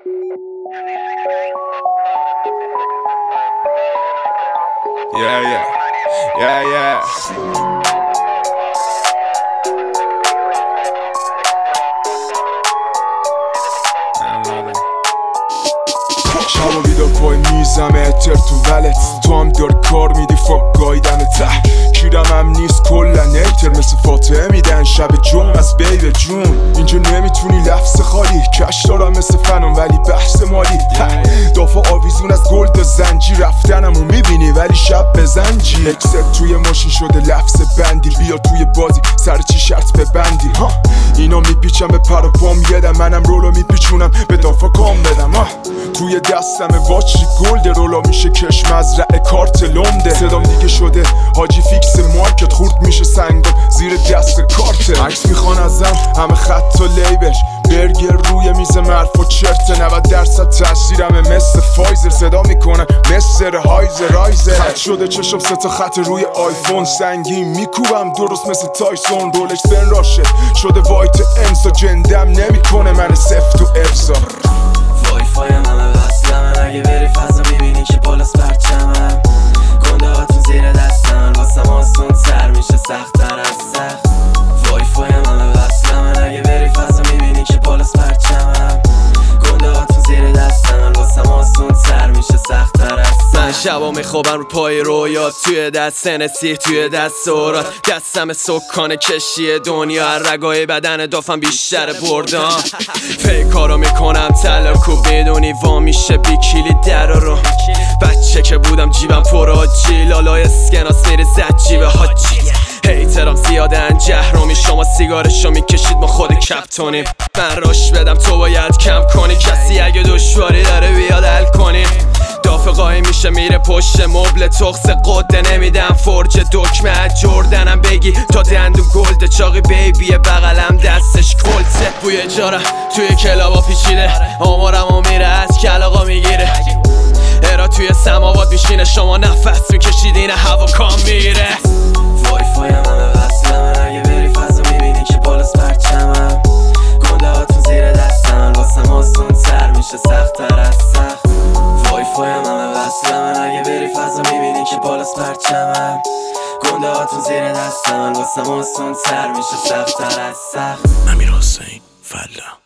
Yeah. شبا بیدار پای میزم اتر تو ولت، تو هم دار کار میدی فاک گایدم ته کیرم هم نیست کلا نیتر مثل فاتحه میدن شب جمع از بیب جون. اینجا نمیتونی لفظ خالی کش دارم مثل فنان ولی بحث مالی دافع آویزون از گلد زنجی رفتنمو میبینی ولی شب بزنجی اکسل توی ماشین شده لفظ بندی بیا توی بازی سر چی شرط ببندی اینا میپیچم به پر و پام یدم منم رولو میپیچونم به دافع کام بدم توی دستم واچی گلده رولا میشه کش مزرعه کارت لمده صدام دیگه شده حاجی فیکس مارکت خورد میشه سنگم زیر دست کارت عکس میخوان ازم همه خط و لیبش برگر روی میز مرف و چرت 90% تاثیرمه مثل فایزر صدا میکنن مثل هایزر خط شده چشم سه تا خط روی آیفون سنگین میکوبم درست مثل تایسون رولکس بن راشه شده وایت انسا جندم نمیکنه من سفت و افزا وای فایم همه بستم اگه بری فضا میبینی که بالاست پرچمم گنده هاتون زیر دستم واسم آسون تر میشه سخت‌تر از سخت وای فایم همه بستم اگه بری فضا میبینی که بالاست پرچمم گنده هاتون زیر دستم واسم آسون تر میشه سخت‌تر از سخت من شبا میخوابم رو پای رویات توی دست نسی توی دست سورات دستم سکان کشی دنیا رگای بدن دافم بیشتر بردم فیکارو میکنم تلاکو بدونی وا میشه بیکیلی در رو بچه که بودم جیبم پر آجی لالای اسکناس میره زد جیب حاجی هیترام زیادن جهرومی شما سیگارشو میکشید ما خود کپتونیم من راش بدم تو باید کم کنی کسی اگه دشواری داره بیاد حل کنی دافع قایم میشه میره پشت مبل تخص قده نمیدم فرج دکمه از جردنم بگی تا دندون گلده چاقی بیبی بغلم دستش کلته بوی جارم توی کلابا پیچیده آمارمو میره از کلاغا میگیره هرا توی سماوات میشینه شما نفس میکشیدین هوا کام میره وای فایم همه بستم اگه بری فضا میبینی که بالاست پرچمم گنده هاتون زیر دستم واسم آسون تر میشه سخت‌تر از سخت وای فایم همه بستم اگه بری فضا میبینی که بالاست پرچمم گنده هاتون زیر دستم واسم آسون تر میشه سخت‌تر از سخت امیرحسین فلا